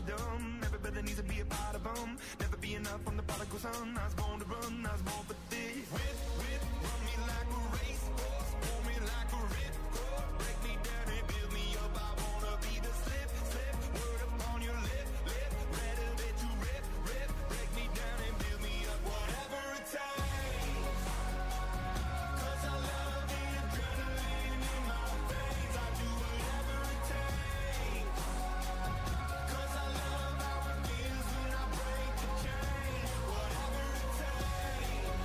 the dumb. Everybody needs to be a part of them. Never be enough, I'm the prodigal son. I was born to run, I was born for this. Whip, whip, run me like a racehorse. Pull me like a ripcord. Break me down and build me up. I wanna be the slip, slip. Word upon your lip, lip. Ready to rip, rip. Break me down and build me up. Whatever it takes. 'Cause I love the adrenaline in my veins. I do whatever it takes. 'Cause I love how it feels when I break the chain. Whatever it takes.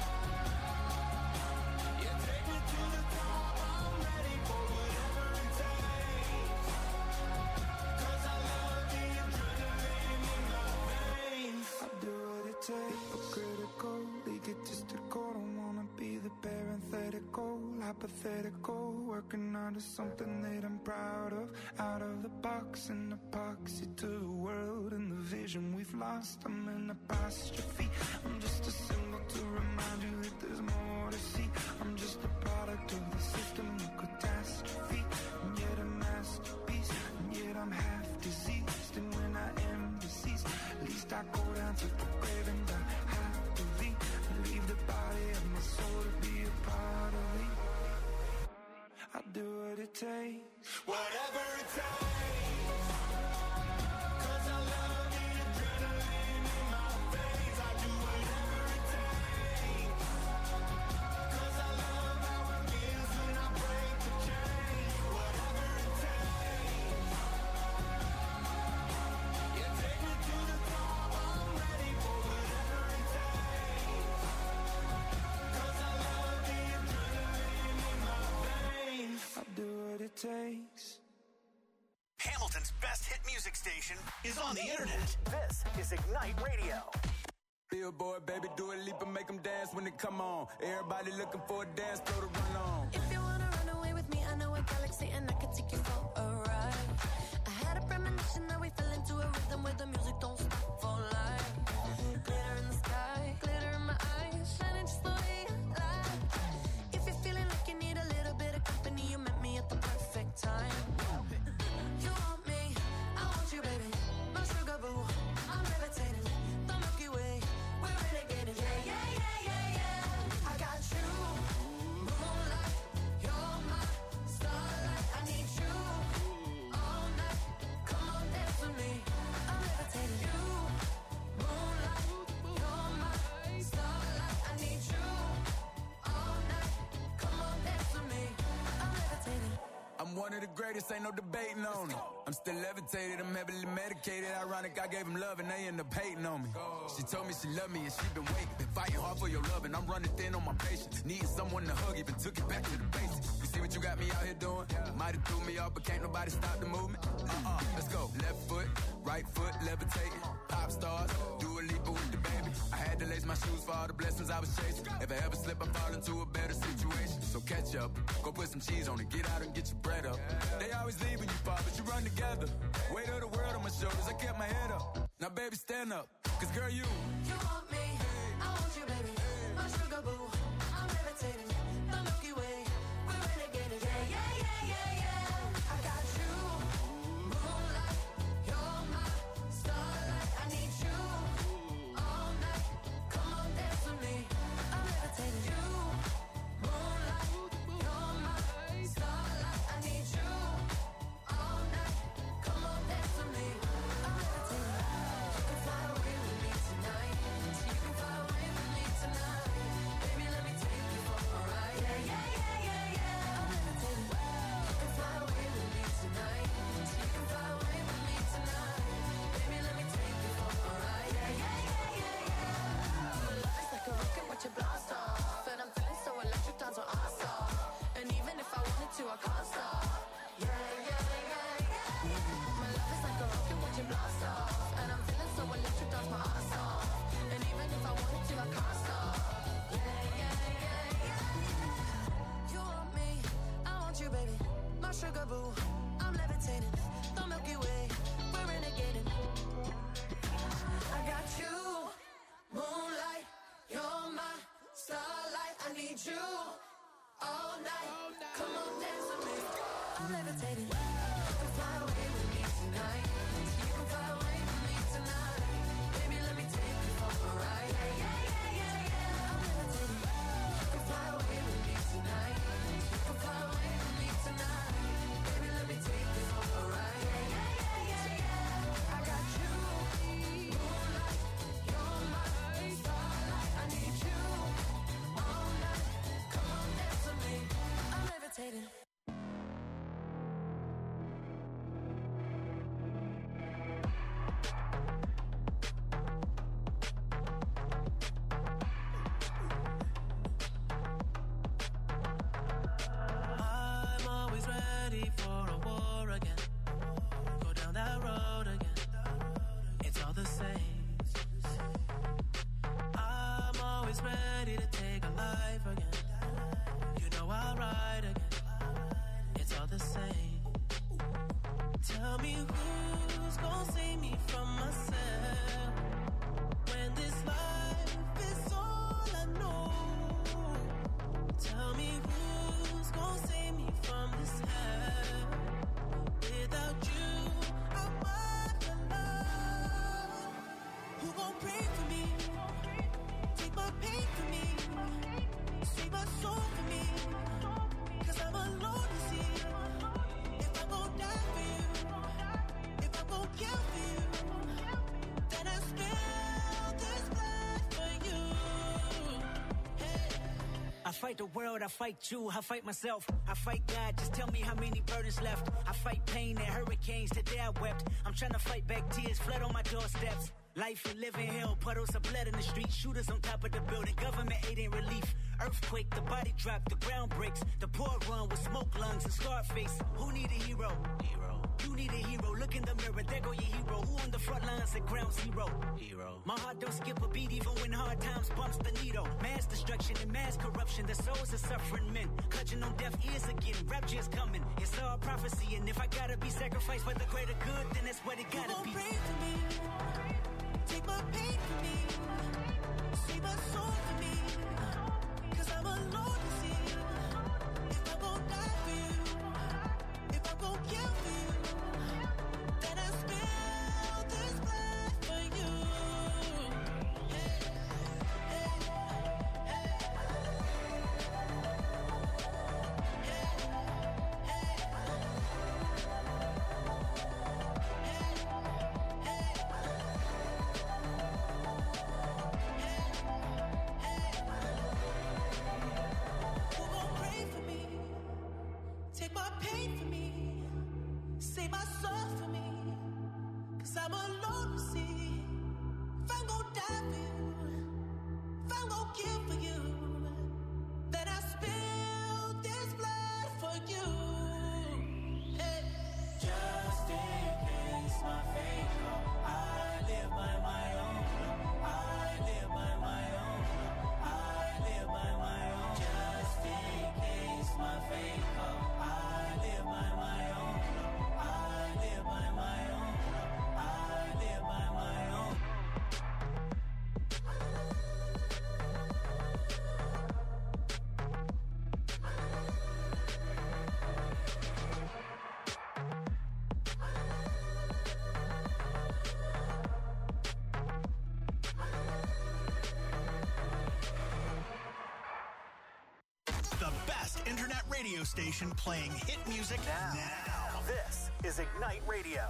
Yeah, take me to the top. I'm ready for whatever it takes. 'Cause I love the adrenaline in my veins. I do what it takes. Critical, egotistical. Don't wanna be the parenthetical, hypothetical. Working out of something that I'm proud of. Out of the box, an epoxy to the world and the vision we've lost. I'm an apostrophe. I'm just a symbol to remind you that there's more to see. I'm just a product of the system of catastrophe. And yet a masterpiece. And yet I'm half diseased. And when I am deceased, at least I go down to the grave and I have to leave the body of my soul to be a part of me. I do what it takes. Whatever it takes. 'Cause I love the adrenaline in my veins. I do whatever it takes. 'Cause I love how it feels when I break the chain. Whatever it takes. Yeah, take me to the top. I'm ready for whatever it takes. 'Cause I love the adrenaline in my veins. I do what it takes. Hamilton's best hit music station is on the internet. This is Ignite Radio. Billboard, baby, do a leap and make them dance when they come on. Everybody looking for a dance floor to run on. If you wanna run away with me, I know a galaxy and I can take you for a ride. I had a premonition that we fell into a rhythm where the music don't stop for life. Glitter in the sky, glitter in my eyes, shining just the way I like. If you're feeling like you need a little bit of company, you met me at the perfect time. You want me, I want you, baby. My sugar boo, I'm levitating. The Milky Way, we're renegading. Yeah, yeah, yeah, yeah, yeah. I got you, moonlight. You're my starlight. I need you all night. Come on, dance with me. I'm levitating. You, moonlight. You're my starlight. I need you all night. Come on, dance with me. I'm levitating. I'm one of the greatest, ain't no debating on it. I'm still levitated, I'm heavily medicated. Ironic, I gave him love and they end up hating on me. She told me she loved me and she been waiting. Been fighting hard for your love and I'm running thin on my patience. Needing someone to hug, even took it back to the basics. You see what you got me out here doing? Might have threw me off, but can't nobody stop the movement. Let's go. Left foot, right foot, levitating. Pop stars, do a leap with the baby. I had to lace my shoes for all the blessings I was chasing. If I ever slip, I fall into a better situation. So catch up, go put some cheese on it, get out and get your bread up. They always leave when you fall, but you run together. Weight of the world on my shoulders, I kept my head up. Now baby, stand up, 'cause girl, you want me, I want you, baby. My sugar boo, I'm levitating. The Milky Way, we're renegading. Yeah, yeah, yeah, yeah, yeah. I got you, moonlight. You're my starlight. I need you all night. Come on, dance with me. I'm levitating. You, moonlight. You're my starlight. I need you all night. Come on, dance with me. I'm levitating. You can fly away with me tonight. So you can fly away with me tonight. Baby, let me take you for a ride. Yeah, yeah, yeah, yeah, yeah. I'm levitating. You can fly away with me tonight. So you can fly away with me tonight. Baby, let me take you for a ride. Yeah, yeah, yeah, yeah, yeah. My love is like a rocket, watch it blast off. And I'm feeling so electric, dance on our stop. And even if I wanted to, I can't stop. Yeah, yeah, yeah, yeah. My love is like a rocket, watch it blast off. And I'm feeling so electric, dance my ass off. And even if I wanted to, I can't stop. Yeah, yeah, yeah, yeah. You want me, I want you, baby. My sugar boo, I'm levitating. The Milky Way, we're renegading. I got you, moonlight. You're my starlight. I need you all night. Come on, dance with me. I'm levitating. You can fly away with me tonight. So you can fly away. life again. You know I'll ride again. It's all the same. Tell me who's gonna save me from myself when this life is all I know. Tell me who's gonna save me from this hell. Without you, I'm alone. Who gon' pray for me? Take my pain for me. Save my soul for me. 'Cause I'm alone to see. If I'm gon' die for you, if I'm gon' kill for you, then I spill this blood for you. I fight the world, I fight you, I fight myself, I fight God, just tell me how many burdens left. I fight pain and hurricanes, today I wept. I'm trying to fight back tears, flood on my doorsteps. Life and living hell, puddles of blood in the street, shooters on top of the building, government aid ain't relief. Earthquake, the body drop, the ground breaks, the poor run with smoke lungs and scarred face. Who need a hero? You need a hero, look in the mirror, there go your hero. Who on the front lines at ground zero? My heart don't skip a beat even when hard times bumps the needle. Mass destruction and mass corruption, the souls of suffering men. Clutching on deaf ears again, rapture's coming. It's all prophecy, and if I gotta be sacrificed for the greater good, then that's what it gotta be. Pray for me, take my pain for me, save my soul for me. 'Cause I'm alone to see. If I'm gon' die for you, if I'm gon' kill for you, then I spill this blood for you. Who gon' pray for me? Take my pain for me, save my soul for me. 'Cause I'm alone to see. If I'm gon' die for you, if I'm gon' kill for you, then I spill this blood for you. Hey. Just in case my fate come, I live by my own. I live by my own. I live by my own. Just in case my fate come, I live by my own. I live by my own. I live by my own. The best internet radio station playing hit music now. This is Ignite Radio.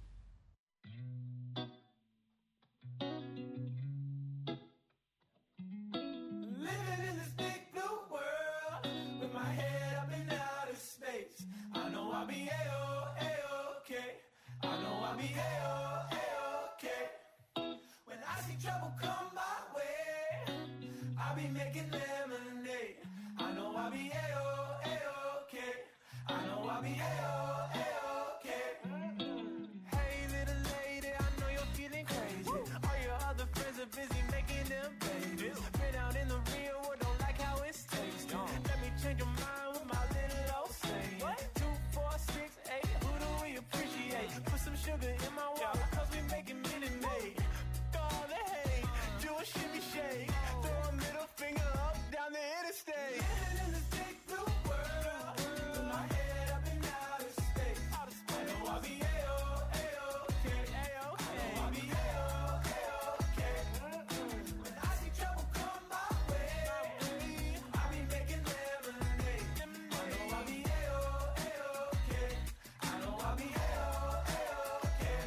Living in this big blue world with my head up in outer space. I know I'll be A-okay. I know I'll be A-okay. When I see trouble come my way, I'll be making lemonade. I know I'll be A-okay. I know I'll be A-okay. Hey little lady, I know you're feeling crazy. All your other friends are busy making them babies. Been out in the real world, don't like how it's tasting. Let me change your mind with my little old saying. 2, 4, 6, 8, who do we appreciate? Put some sugar in my water, 'cause we making Minute Maid. All the hate, do a shimmy shake. Throw a middle finger up down the interstate. Living in this big blue world with my head up in outer space. I know I'll be A-okay. I know I'll be A-okay. When I see trouble come my way, I'll be making lemonade. I know I'll be A-okay. I know I'll be A-okay.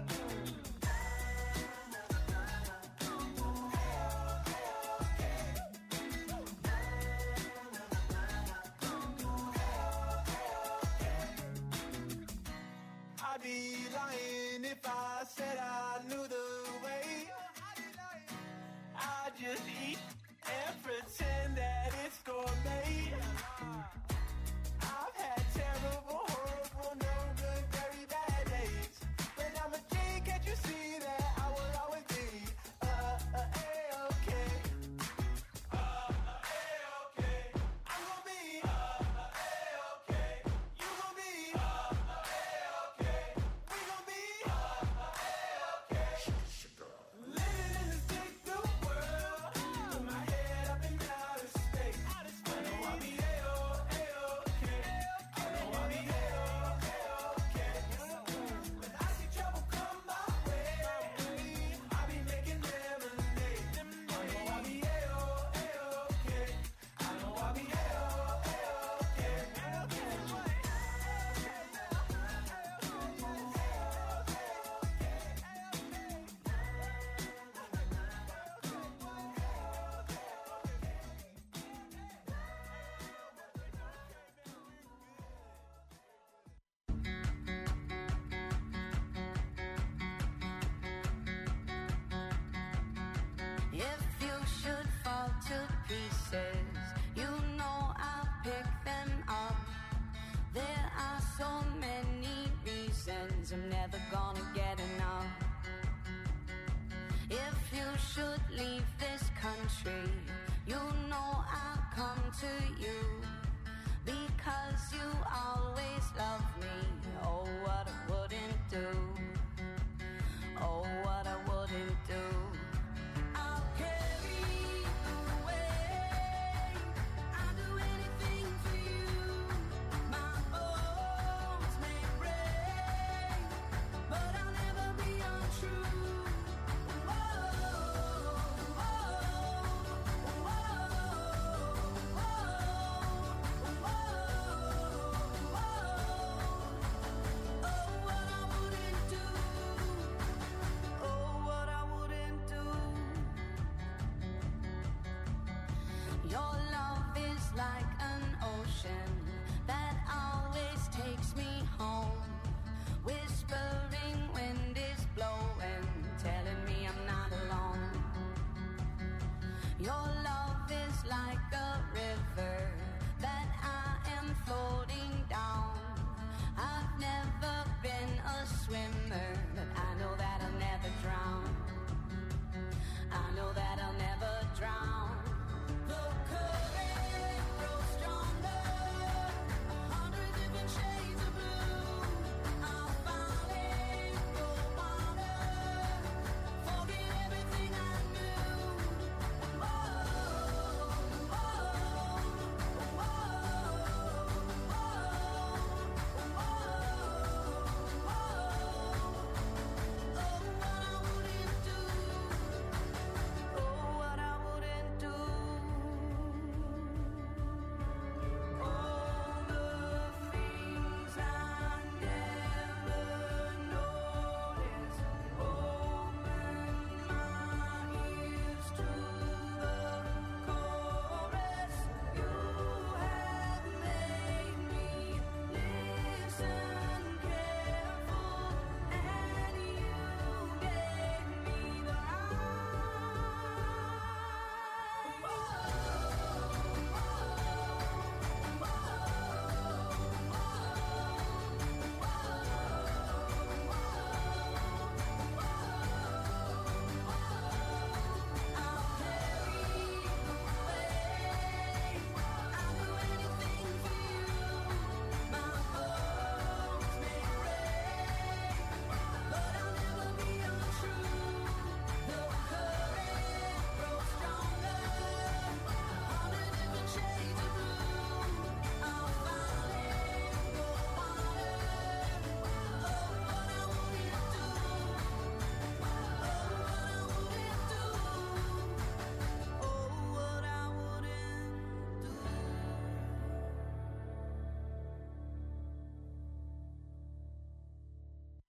I'd be lying if I said I knew the way. I just eat and pretend that it's gourmet. I've had terrible, horrible, no good, very bad days. But I'm a G, can't you see that I will always be A-okay.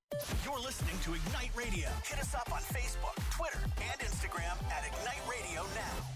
You're listening to Ignite Radio. Hit us up on Facebook, Twitter, and Instagram at Ignite Radio Now.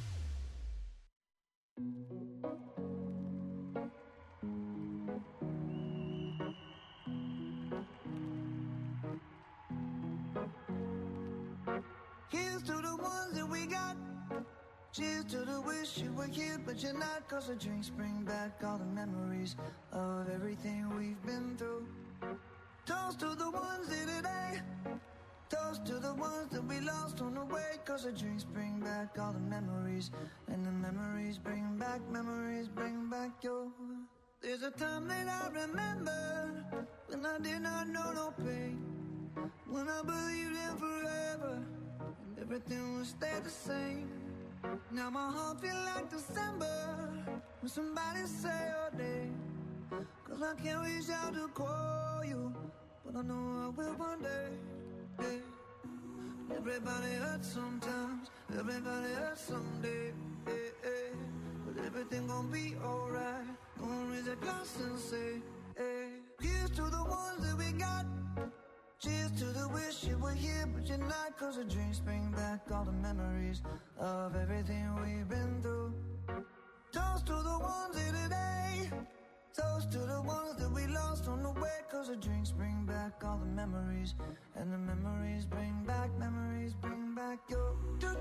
Here's to the ones that we got. Cheers to the wish you were here, but you're not. 'Cause the drinks bring back all the memories of everything we've been through. Toast to the ones here today. Toast to the ones that we lost on the way. 'Cause the drinks bring back all the memories. And the memories bring back your. There's a time that I remember when I did not know no pain. When I believed in forever and everything would stay the same. Now my heart feel like December when somebody say your name. 'Cause I can't reach out to call you, but I know I will one day. Yeah. Everybody hurts sometimes, everybody hurts someday. Yeah, yeah. But everything gon' be alright. Gonna raise a glass and say, hey. Here's to the ones that we got. Cheers to the wish you were here, but you're not. 'Cause the drinks bring back all the memories of everything we've been through. Toast to the ones here today. Toast to the ones that we lost on the way. 'Cause the drinks bring back all the memories. And the memories bring back your.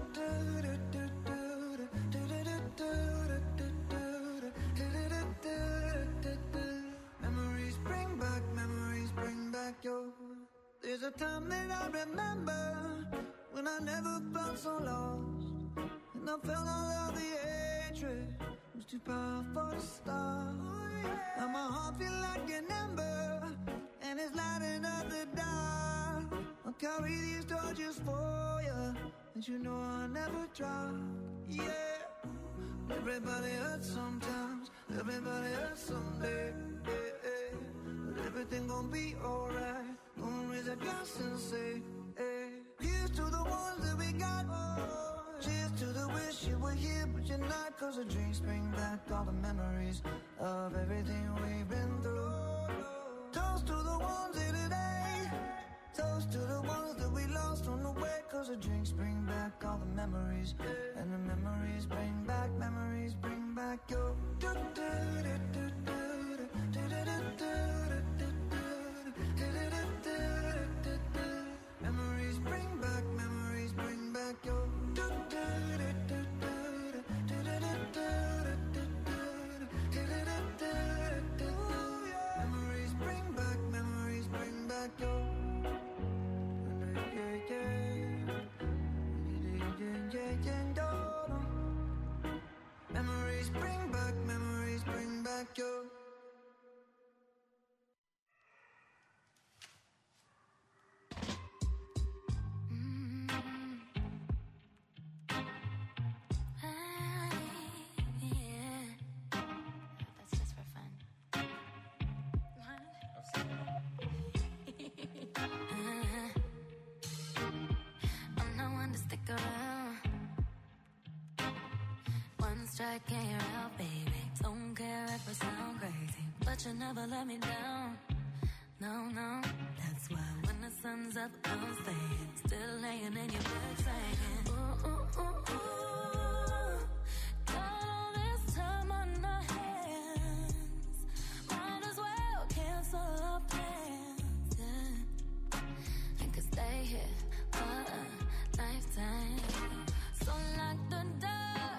Memories bring back your. There's a time that I remember when I never felt so lost. And I felt all of the hatred was too powerful to stop. Now my heart feel like an ember and it's lighting up the dark. I'll carry these torches for you, and you know I'll never drop. Yeah. Everybody hurts sometimes, everybody hurts someday. Yeah, yeah. But everything gon' be alright. Gonna raise a glass and say, hey. Here's to the ones that we got. Cheers to the wish you were here, but you're not. 'Cause the drinks bring back all the memories of everything we've been through. Toast to the ones here today. Toast to the ones that we lost on the way. 'Cause the drinks bring back all the memories. And the memories bring back your. Memories bring back your. Memories bring back your. Memories bring back your. Strike and you're out, baby. Don't care if I sound crazy, but you never let me down. No, no, that's why when the sun's up, I'm staying. Still laying in your bed saying, ooh, ooh, ooh, ooh. Got all this time on our hands. Might as well cancel our plans, yeah. And could stay here for a lifetime. So lock the door.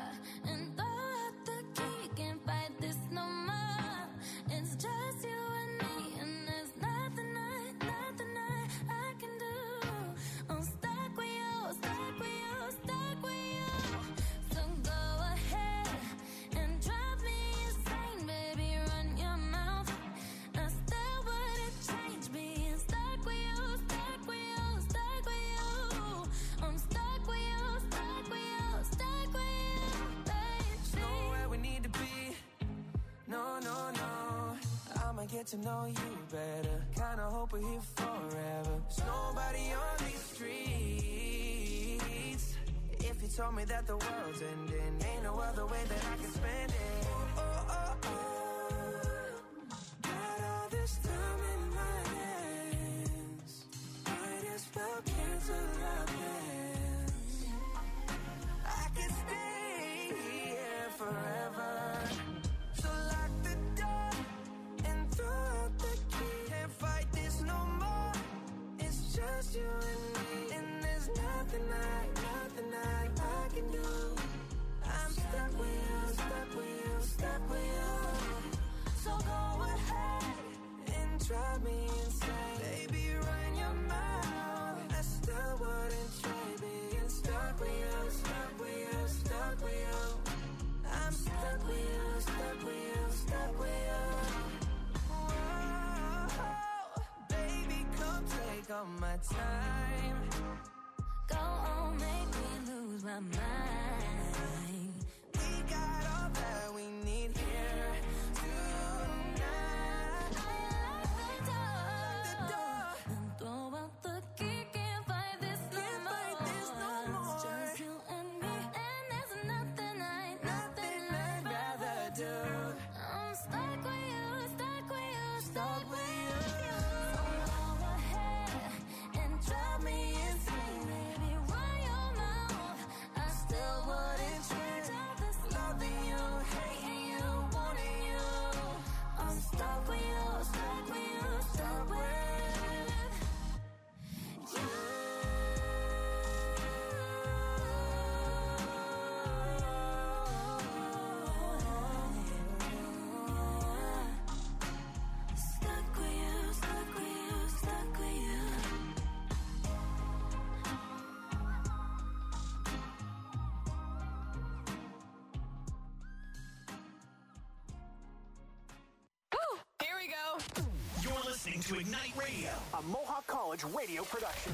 Get to know you better. Kinda hope we're here forever. There's nobody on these streets. If you told me that the world's ending, ain't no other way that I can spend it. Oh, oh, oh, oh. Got all this time in my hands. just you and me, and there's nothing I can do. I'm stuck with you, stuck with you, stuck with you. So go ahead and drive me insane. Baby, run your mouth. I still wouldn't trade being stuck with you, stuck with you, stuck with you. I'm stuck with you, stuck with you, stuck with you. Whoa, baby, come take all my time. Go on, make me lose my mind. We got all that we need here tonight. The door. And throw out the key, can't fight this no Can't more. fight this no more. It's just you and me, and there's nothing I'd rather do. I'm stuck with you, stuck with you, Stuck with you. So go ahead and drive me insane, baby. Run your mouth. I still wouldn't change all this loving you, hating you, wanting you. I'm stuck with you, stuck with you, stuck with you. Stuck with you, stuck with you, stuck with you. Here we go. You're listening to Ignite Radio, a Mohawk College radio production.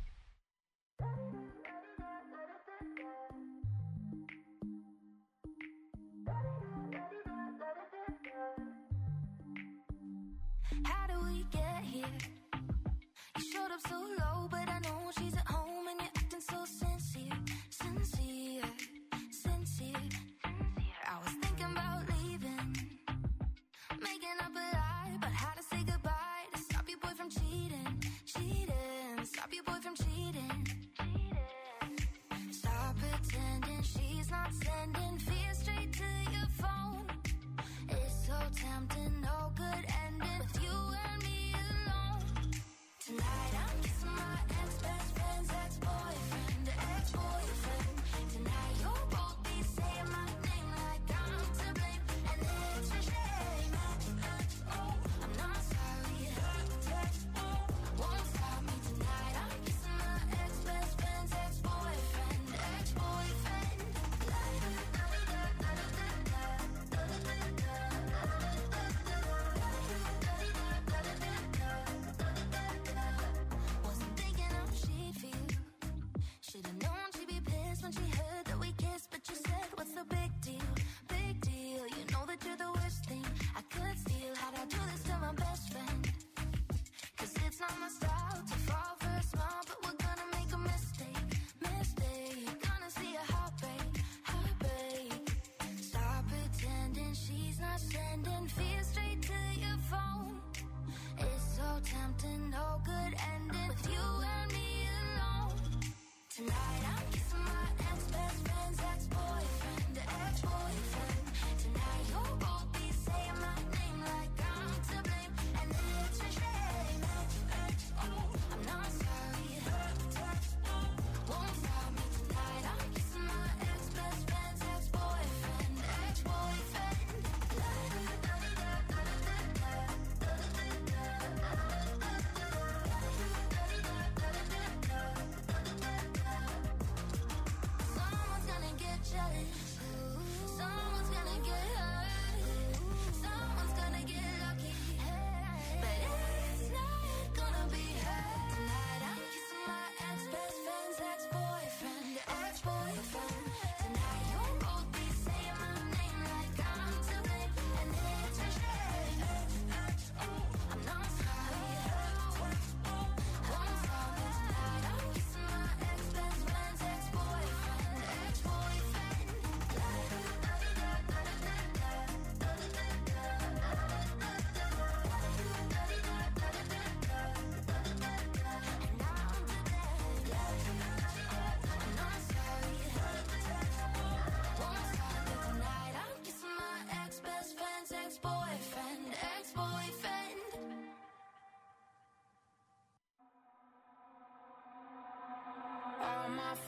How do we get here? You showed up so low, but I know she's at home and you're acting so sincere, sincere, sincere. I was thinking about leaving, making up a lie, but how to say goodbye to stop your boy from cheating, cheating, stop your boy from cheating. Stop pretending she's not sending fear straight to your phone. It's so tempting, no good ending with you and me alone. Tonight I'm kissing my ex-best friend's ex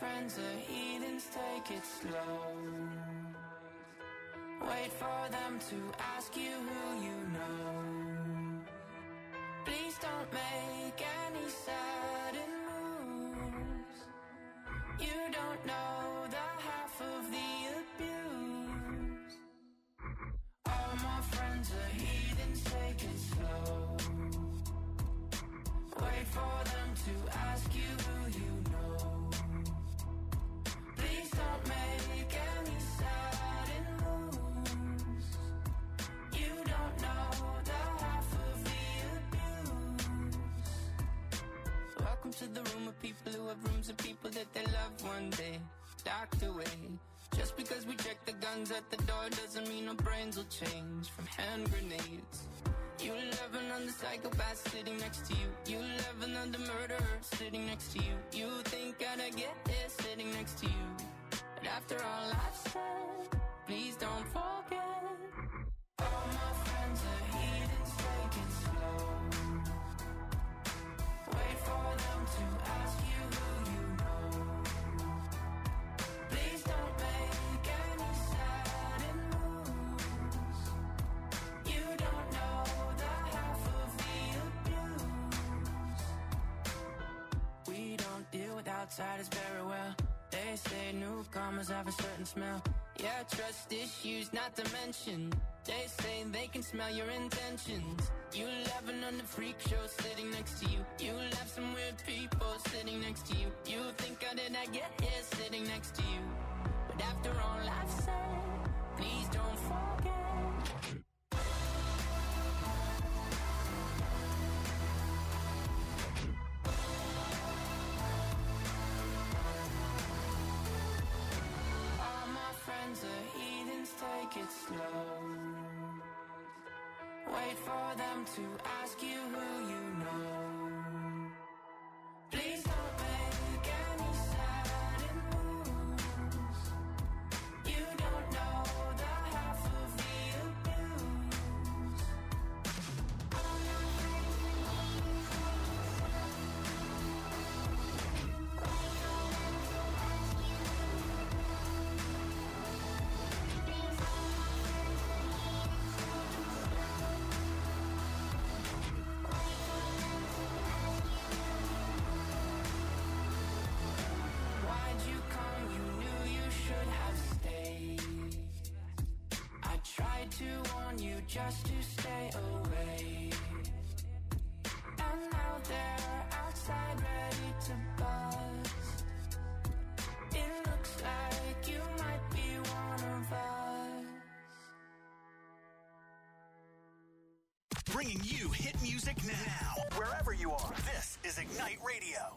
friends are heathens, take it slow. Wait for them to ask you who you know. Please don't make any sudden moves. You don't know the half of the abuse. All my friends are heathens, take it slow. Wait for them to ask you who you know. Please don't make any sudden moves. You don't know the half of the abuse. Welcome to the room of people who have rooms of people that they love one day docked away. Just because we check the guns at the door doesn't mean our brains will change from hand grenades. You love another psychopath sitting next to you. You love another murderer sitting next to you. You think I'd get here sitting next to you. But after all I've said, please don't forget. All my friends are heathens, take it slow. Wait for them to ask you who you know. Please don't make any sudden moves. You don't know the half of the abuse. We don't deal with outsiders very well. They say newcomers have a certain smell. Yeah, trust issues not to mention. They say they can smell your intentions. You love another freak show sitting next to you. You love some weird people sitting next to you. You think I did not get here sitting next to you. But after all I've said, please don't forget. All my friends are heathens, take it slow. Wait for them to ask you who you know. Please don't make any sudden moves. You don't know the half of the abuse. Why'd you come? You knew you should have stayed. I tried to warn you just to stay away. And now they're outside ready to bust. It looks like you might be one of us. Bringing you hit music now. Wherever you are, this is Ignite Radio.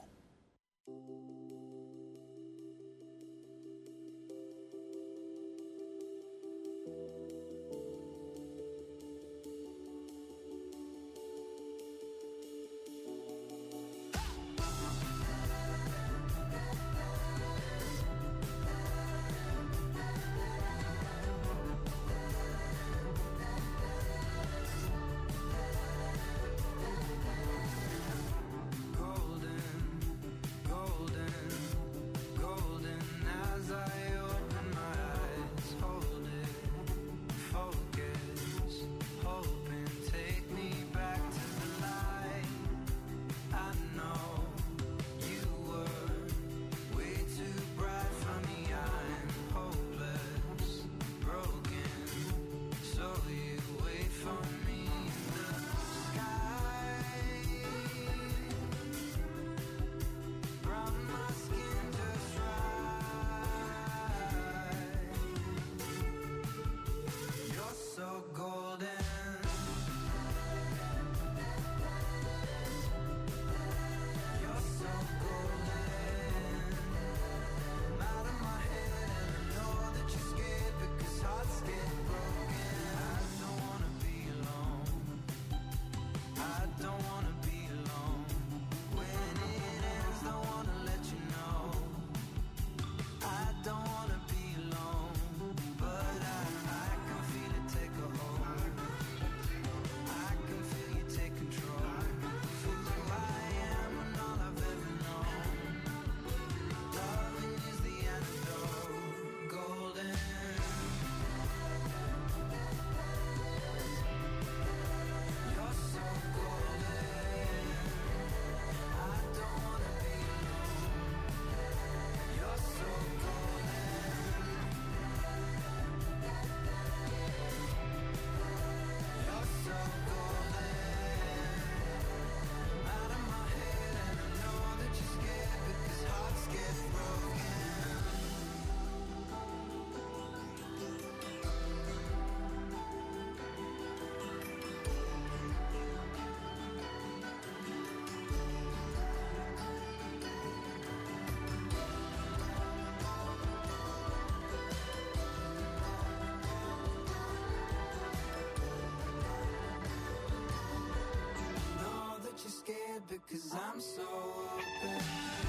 Golden 'cause I'm so open.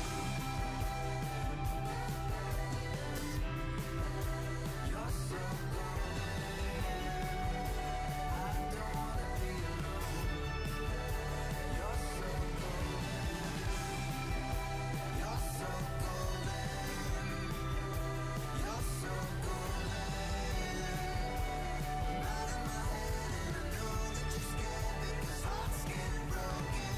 You're so golden. I don't wanna be alone. You're so golden. You're so golden. You're so golden. I'm out of my head and I know that you're scared because hearts get broken.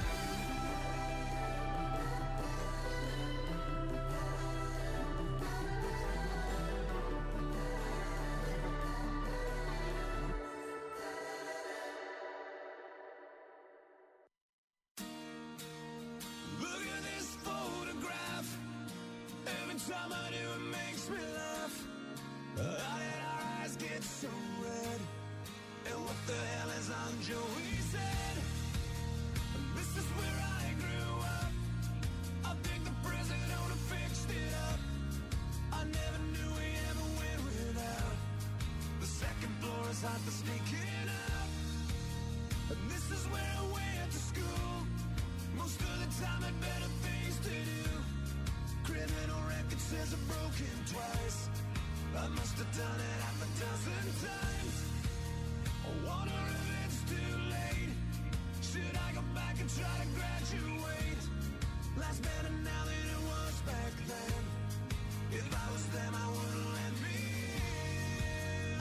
Look at this photograph. Every time I do it makes me laugh. How did our eyes get so red? And what the hell is on Joey's head? This is where I grew up. I think the president owner fixed it up. I never knew we ever went without. The second floor is hot for sneaking up. And this is where I went to school. Most of the time had better things to do. Criminal record says I've broken twice. I must have done it half a dozen times. I wonder if it's too late. Should I go back and try to graduate? Life's better now than it was back then. If I was them, I wouldn't let me in.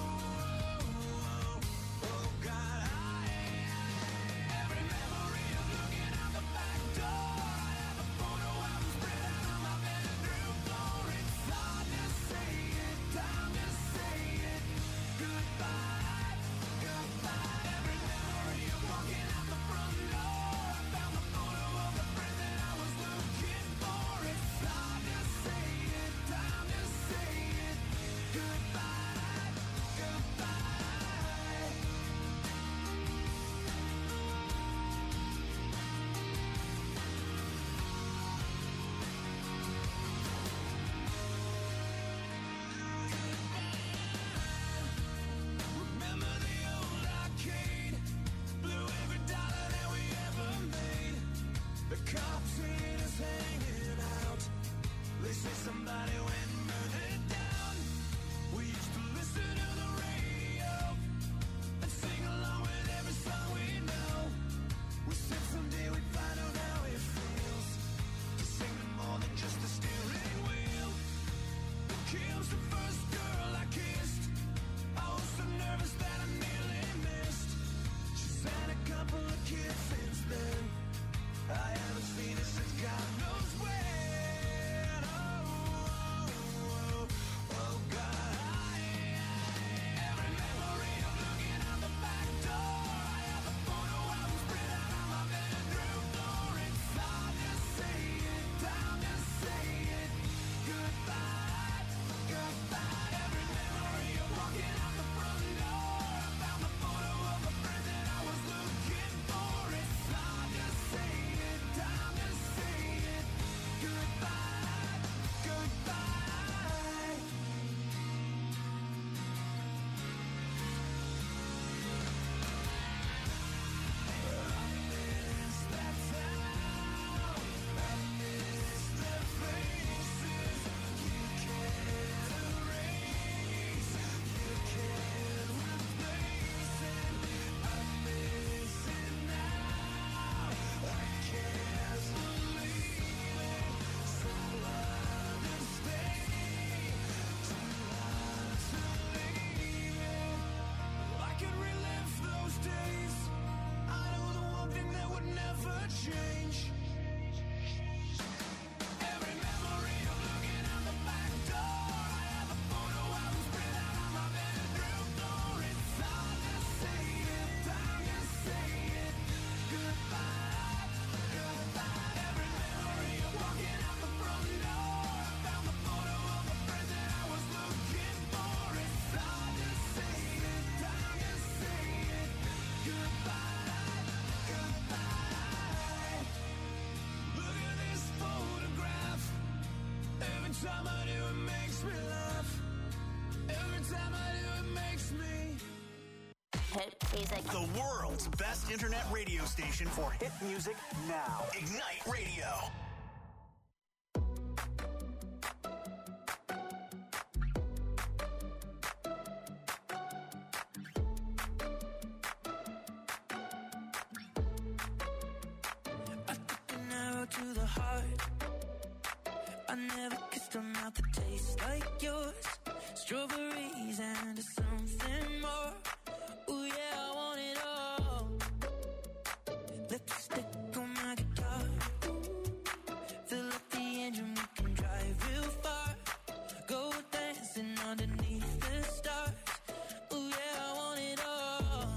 Oh, God, every memory of looking out the back door. I have a photo album spread out on my bedroom floor. It's hard to say it, time to say it. Goodbye, goodbye. Every memory of walking out the front door. I found the photo of the friend that I was looking for. It's hard to say it, time to say it. Goodbye, goodbye. Remember the old arcade? Blew every dollar that we ever made. The cops seen us hanging out. They say somebody went and burned it down. We used to listen to the radio and sing along with every song we know. We said someday we'd find out how it feels to sing to more than just a steering wheel. Kim's the first girl I kissed. I was so nervous that I nearly missed. She's had a couple of kids since then. I haven't seen her since God knows when. Oh, God. Every memory of looking out the back door. I have a photo album spread out on my bedroom floor. It's hard to say it, time to say it. Goodbye, goodbye. Every memory of walking out the front door. I found the photo of a friend that I was looking for. It's hard to say it, time to say it. Goodbye, goodbye. I miss that town. I miss the faces you can't erase, you can't replace it. I miss it now. I can't believe it. So hard to stay, too hard to leave it. I could relive those days. I know the one thing that would never change. Every memory of looking out the back door. I have a photo album spread out on my bedroom floor. It's hard to say it, time to say it. Goodbye, goodbye. Every memory of walking out the front door. I found the photo of a friend that I was looking for. It's hard to say it, time to say it. Goodbye, goodbye. Look at this photograph. Every time I do it makes me laugh. Every time I do it makes me hit music. The world's best internet radio station for hit music now. Ignite Radio. To the heart, I never kissed a mouth that tastes like yours. Strawberries and something more. Ooh yeah, I want it all. Lipstick on my guitar. Fill up the engine, we can drive real far. Go dancing underneath the stars. Ooh yeah, I want it all.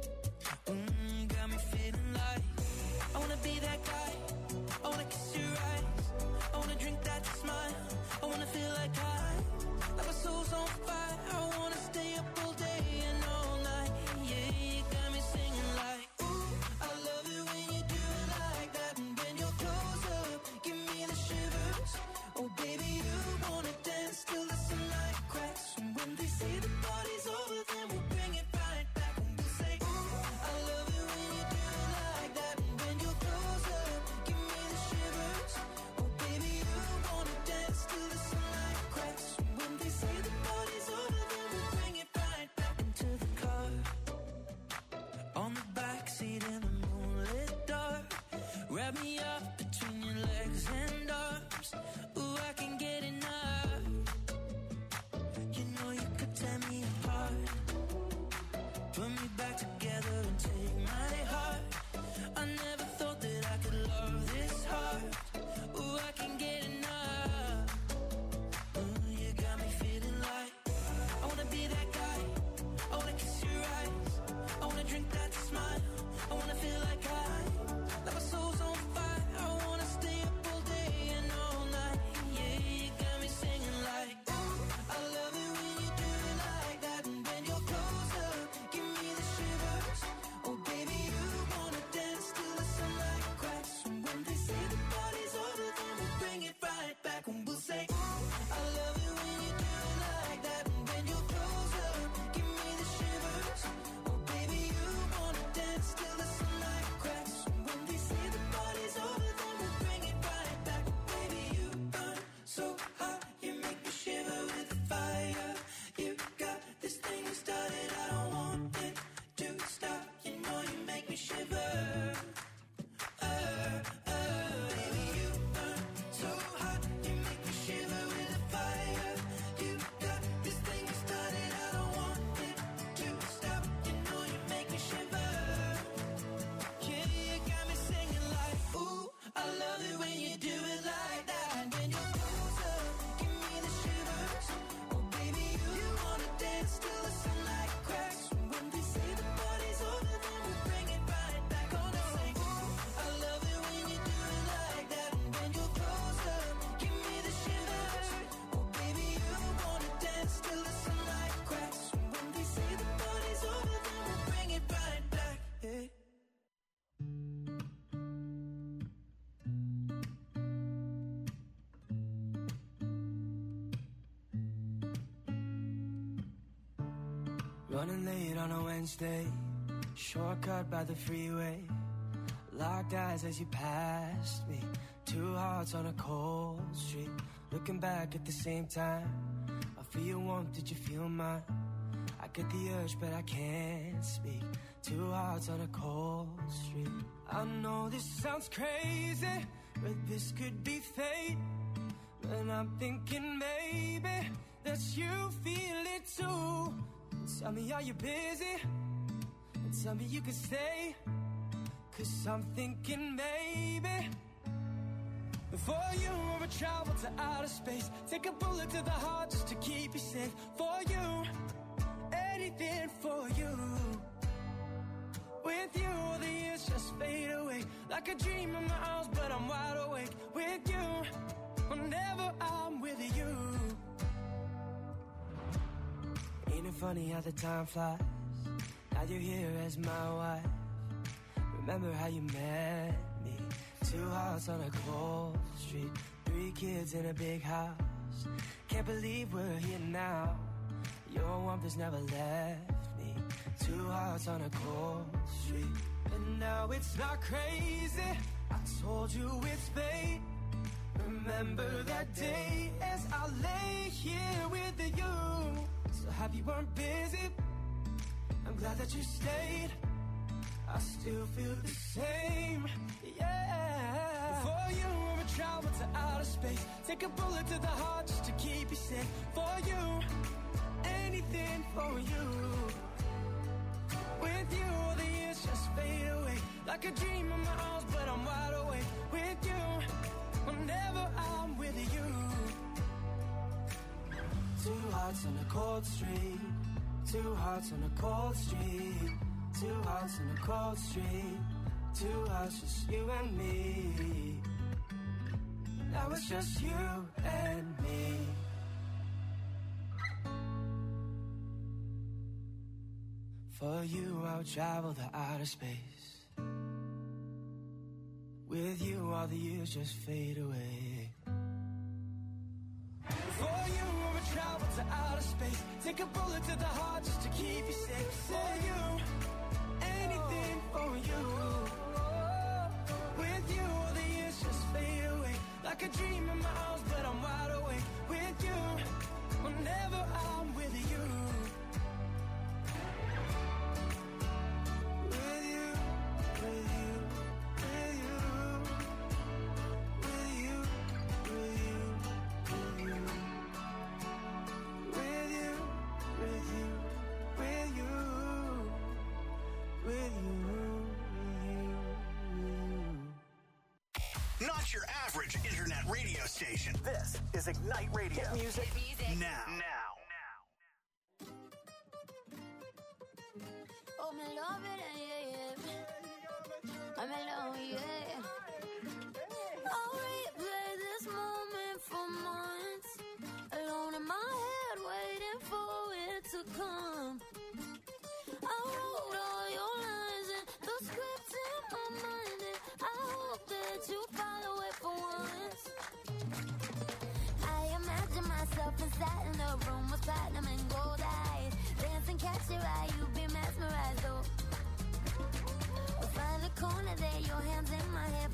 Got me feeling like I wanna be that guy. I wanna kiss your eyes. I wanna drink that smile. I wanna feel like like my soul's on fire. I wanna stay up all day and all night. Yeah, you got me singing like, ooh, I love it when you do it like that. And when you're close up, give me the shivers. Oh, baby, you wanna dance till the sunlight cracks. And when they say the party's over, then we'll bring it right back. And we'll say, ooh, I love it when you do it like that. And when you're close up, give me the shivers. Oh, baby, you wanna dance till the sunlight cracks. And when they say the party's over, then we'll bring it right back into the car. On the backseat in the moonlit dark. Wrap me up between your legs and arms. Ooh, I can get enough. You know you could tear me apart. Put me back together and take my heart. I never thought that I could love this hard. Ooh, I can get enough. Ooh, you got me feeling like I wanna be that guy. I wanna kiss your eyes. I wanna drink that smile. I wanna feel like my soul's on fire. I wanna stay up all day and all night. Yeah, you got me singing like, ooh, I love it when you do it like that. And when you're close up, give me the shivers. Oh, baby, you wanna dance till the sunlight cracks. And when they say the party's over, then we'll bring it right back. And we'll say, ooh, I love it when you do it like that. And when you're close up, give me the shivers. Oh, baby, you wanna dance till the sunlight cracks. And when they say the party's over, then we'll bring it right back. Baby, you burn so hot, you make me shiver with the fire. You got this thing you started, I don't want it to stop. You know you make me shiver. Baby, you burn so hot, you make me shiver with the fire. You got this thing you started, I don't want it to stop. You know you make me shiver. Yeah, you got me singing like, ooh, I love it when you do it like that. And when you're close up, give me the shivers. Oh, baby, you wanna dance till the sunlight cracks. And when they say the party's over, then we'll bring it right back. Gonna say, ooh, I love it when you do it like that. And when you're close up, give me the shivers. Oh, baby, you wanna dance till the sunlight cracks. And when they say the party's over, then we'll bring it right back. Yeah. Running late on a Wednesday, shortcut by the freeway. Locked eyes as you passed me. Two hearts on a cold street. Looking back at the same time. I feel your warmth, did you feel mine? I get the urge, but I can't speak. Two hearts on a cold street. I know this sounds crazy, but this could be fate. And I'm thinking maybe that you feel it too. Tell me, are you busy? And tell me you can stay. 'Cause I'm thinking maybe for you ever travel to outer space, take a bullet to the heart just to keep you safe. For you, anything for you. With you, the years just fade away like a dream in my arms, but I'm wide awake. With you, whenever I'm with you. Ain't it funny how the time flies? Now you're here as my wife. Remember how you met me? Two hearts on a cold street. 3 kids in a big house. Can't believe we're here now. Your warmth has never left me. Two hearts on a cold street. And now it's not crazy. I told you it's fate. Remember that day as I lay here with you. So happy you weren't busy. I'm glad that you stayed. I still feel the same, yeah. For you, we travel to outer space. Take a bullet to the heart just to keep you safe. For you, anything for you. With you, all the years just fade away. Like a dream in my arms, but I'm wide awake. With you, whenever I'm with you. Two hearts on a cold street. Two hearts on a cold street. Two hearts on a cold street. Two hearts, just you and me. Now it's just you and me. For you, I'll travel the outer space. With you, all the years just fade away. For you, we'll travel to outer space. Take a bullet to the heart just to keep you safe. For you, anything for you. With you, all the years just fade away. Like a dream in my arms, but I'm wide awake. With you, whenever I'm with you. With you, with you, with you. With you, with you, with you. With you, with you, with you. With you. Not your average internet radio station. This is Ignite Radio. Hit music now. Oh, me love it, yeah, yeah. I'm alone, yeah. I'll replay this moment for months. Alone in my head, waiting for it to come. I wrote all your lines and the script in my mind, and I hope that you follow it for once. I imagine myself inside in the room with platinum and gold eyes. Dancing, catch your eye, you be mesmerized, oh. Find a corner there, your hands in my hair,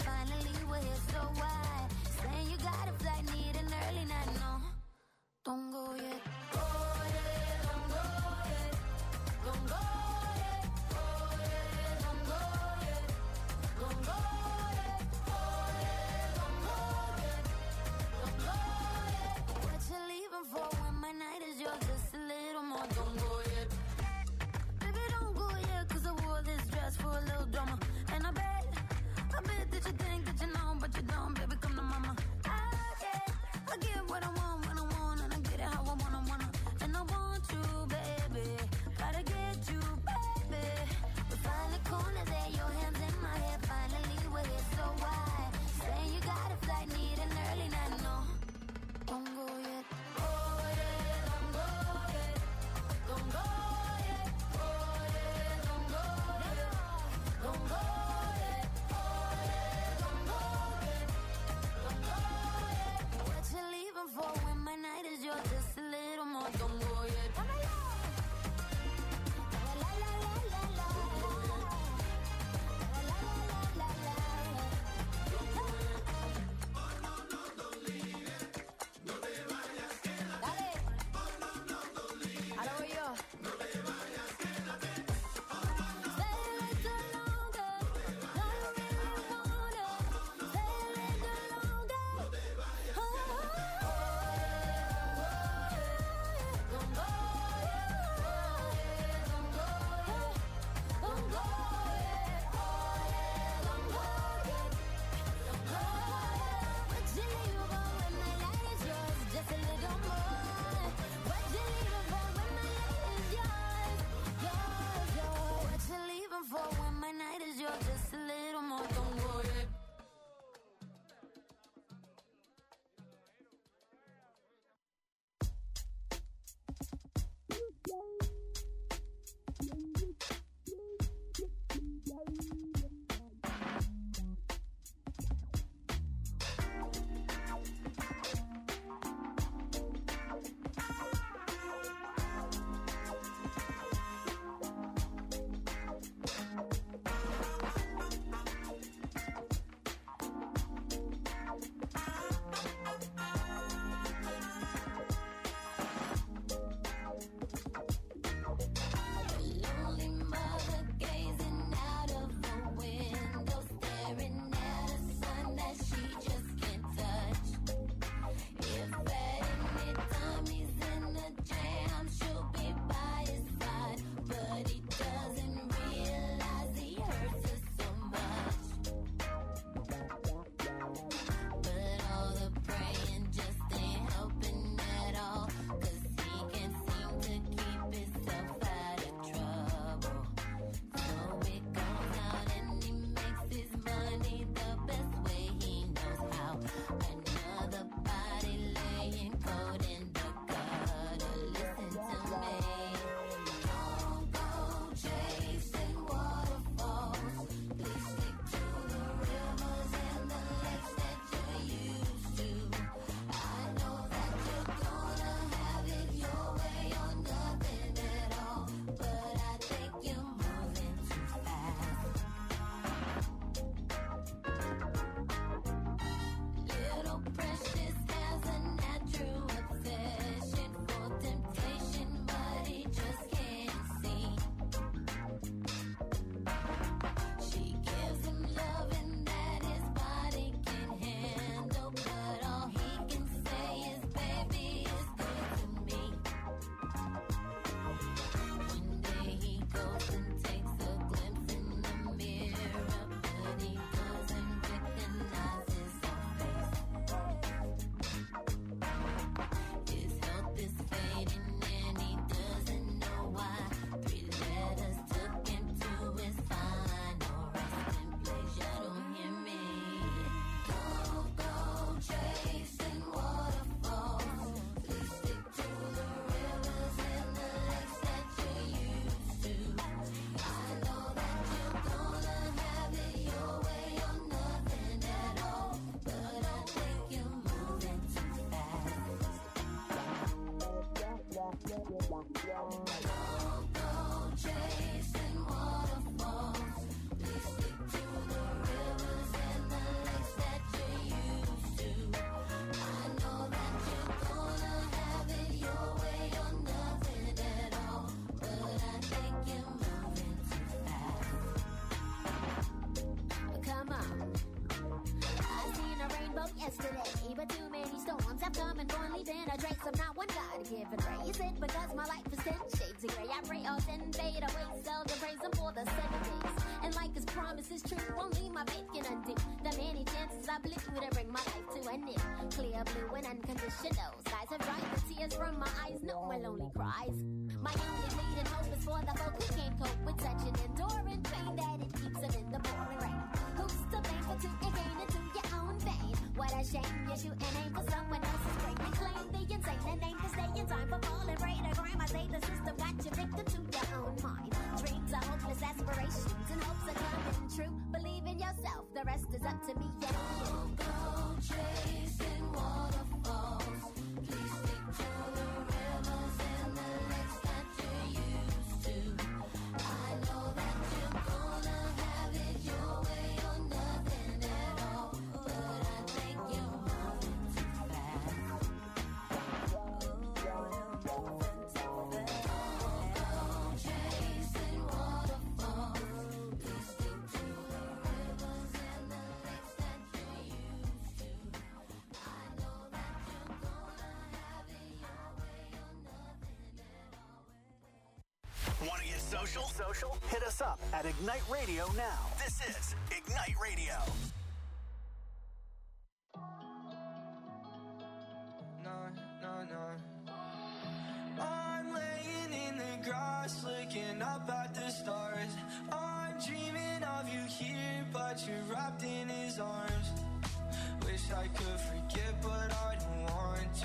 but too many storms have come and gone, leaving a trace of not one God-given race. It because my life is 10 shades of gray. I pray all sin fade away, seldom praise him for the 7 days. And like his promise is true, only my faith can undo the many chances I blew to bring my life to an end. Clear blue and unconditional skies have dried the tears from my eyes, no more lonely cries. My only leading hope is for the folk who can't cope with such an enduring pain that it keeps them in the pouring rain. Who's to blame for to gain into your own vein? What a shame you shoot and aim for someone else's brain. You claim the insane and aim to stay in time for falling prey to crime. I say the system got you victim to your own mind. Dreams are hopeless aspirations and hopes are coming true. Believe in yourself, the rest is up to me. Yeah. Don't go chasing waterfalls. Please stick to the rivers and the lakes that you used to. I know that you're gonna have it your way or nothing at all, but I think you're moving too fast. Chasing waterfalls. Please stick to the rivers and the lakes that you used to. I know that you're gonna have it your way or nothing at all. Want to get social? Hit us up at Ignite Radio now. This is Ignite Radio. I'm laying in the grass, looking up at the stars. I'm dreaming of you here, but you're wrapped in his arms. Wish I could forget, but I don't want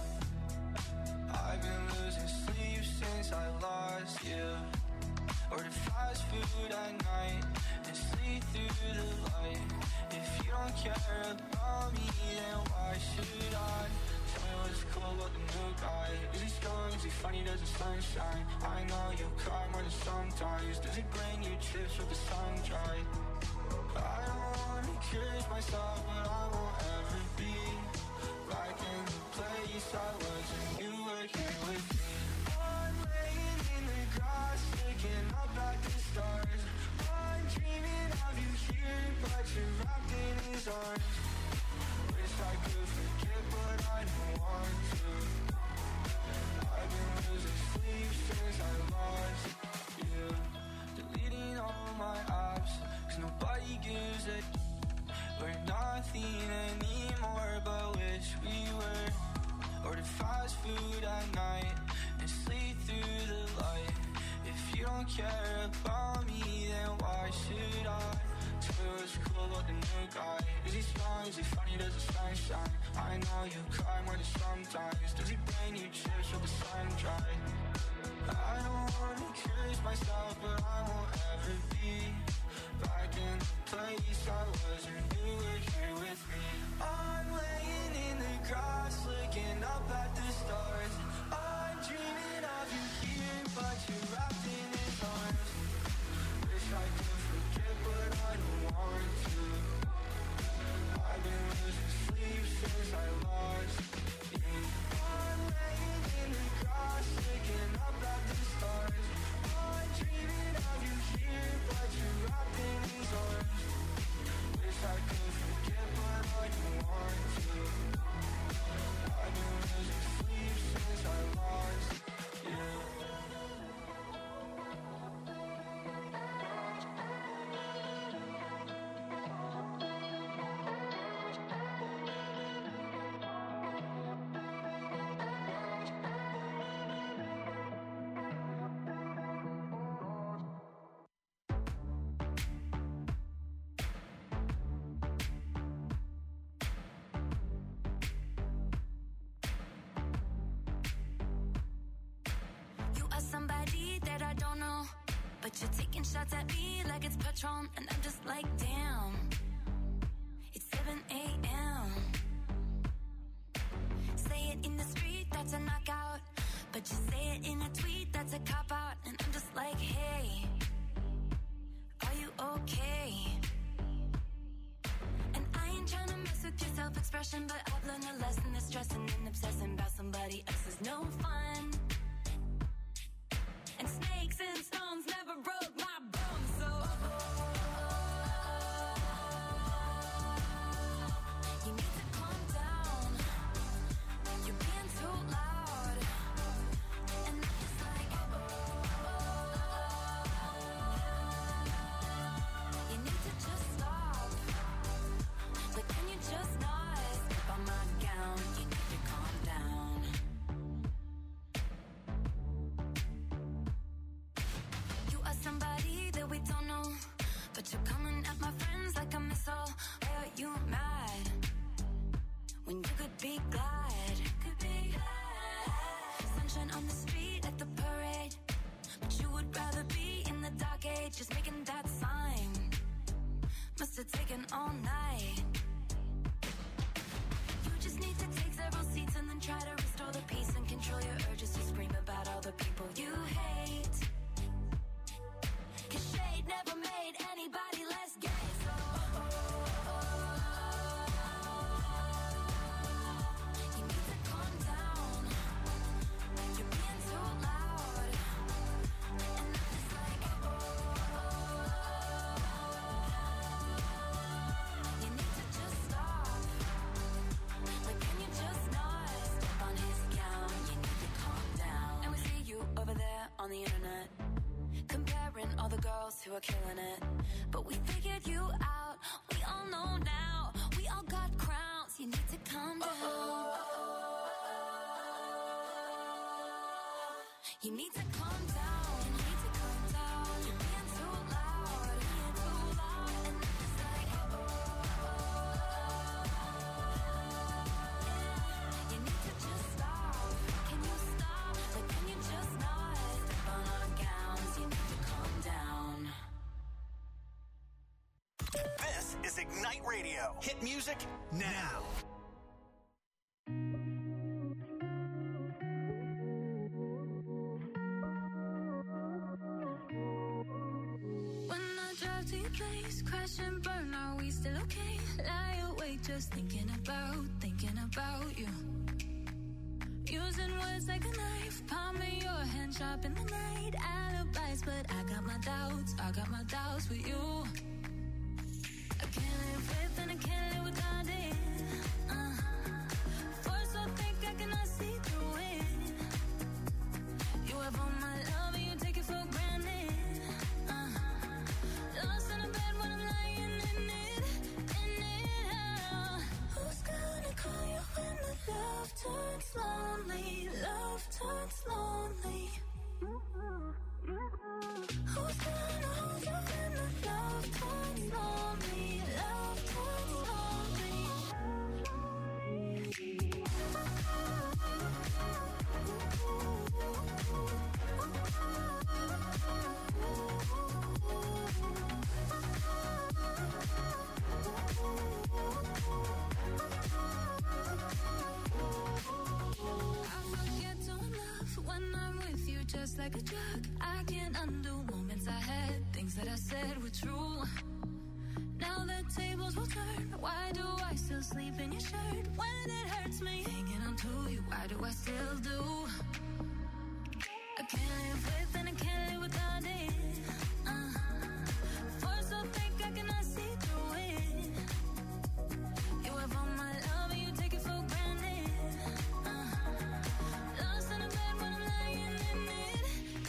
to. I've been losing sleep since I lost you. Order fast food at night and sleep through the light. If you don't care about me, then why should I? Tell me what's cool about the new guy. Is he strong? Is he funny? Does the sun shine? I know you cry more than sometimes. Does he bring you chips with the sun dry? I don't wanna curse myself, but I won't ever be back in the place I was when you were here with me. I'm laying in the grass, looking up at the stars. I'm dreaming of you here, but you're wrapped in his arms. Wish I could forget, but I don't want to. I've been losing sleep since I lost you. Deleting all my apps, cause nobody gives a we're nothing anymore, but wish we were. Order fast food at night and sleep through the light. If you don't care about me, then why should I? Tell me what's cool about the new guy. Is he strong? Is he funny? Does the sun shine? I know you cry more than sometimes. Does he bring you chips with the sun dry? I don't wanna curse myself, but I won't ever be back in the place I was when you were here with me. I'm laying in the grass, looking up at the stars. I'm dreaming of you here, but you're wrapped in his arms. Wish I could forget, but I don't want to. I've been losing sleep since I lost you. I'm laying in the grass, looking up at the stars. I'm dreaming of you here, but you're wrapped in his arms. Wish I could forget, but I don't want to. I've been losing sleep since I lost you. You are somebody that I don't know, but you're taking shots at me like it's Patron, and I'm just like, damn. It's 7 a.m. Say it in the street, that's a knockout, but you say it in a tweet, that's a cop out, and I'm just like, hey, are you okay? And I ain't trying to mess with your self-expression, but I've learned a lesson that stressing and obsessing about somebody else is no fun. And snakes and stones never broke my bones, so you need to calm down. be glad. Could be glad. Sunshine on the street at the parade, but you would rather be in the dark age, just making that sign. Must have taken all night. You just need to take several seats and then try to restore the peace and control your urges to scream about all the people you hate. 'Cause shade never made anybody less gay. So you need to calm down. You're being too loud. And I'm just like, you need to just stop. Like, can you just not step on his gown? You need to calm down. And we see you over there on the internet, comparing all the girls who are killing it. But we figured you out. We all know now. We all got crowns. You need to calm down. You need to calm down. You need to calm down. You're being too loud. Being too loud. And I'm just like, you need to just stop. Can you stop? Like, can you just not step on our gowns? You need to calm down. This is Ignite Radio. Hit music now. When I drive to your place, crash and burn, are we still okay? Lie awake just thinking about you. Using words like a knife, palming your hand sharp in the night. Alibis, but I got my doubts with you. I can't live with and I can't live without it. Force so thick I cannot see through it. You have all my love and you take it for granted. Lost in a bed when I'm lying in it. Who's gonna call you when the love turns lonely? Love turns lonely. Who's gonna hold you when the love turns lonely? Love turns lonely. I forget to love when I'm with you, just like a drug. I can't undo moments I had, things that I said were true. Now the tables will turn. Why do I still sleep in your shirt when it hurts me? Hanging on to you, why do I still do? I can't live with and I can't live without it. Force so thick I cannot see through it. You have all my love and you take it for granted. Lost in a bed when I'm lying in it.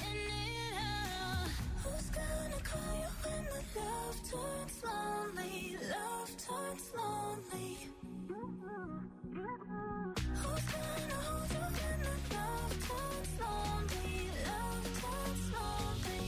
Who's gonna call you when the love turns lonely? Love turns lonely. Who's gonna hold you when the love turns lonely? Love turns lonely.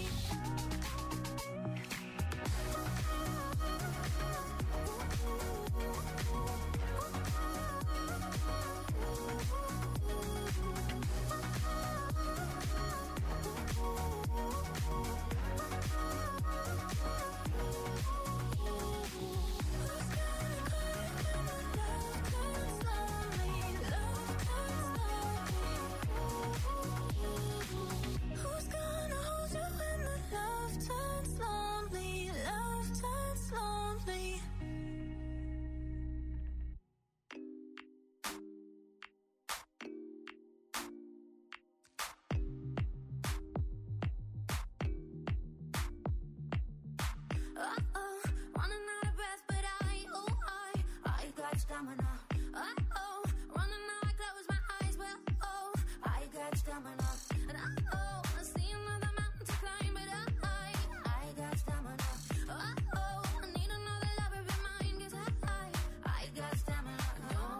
Who's gonna hold you when the love turns lonely? Love turns lonely. Uh-oh, running out of breath, but I got stamina.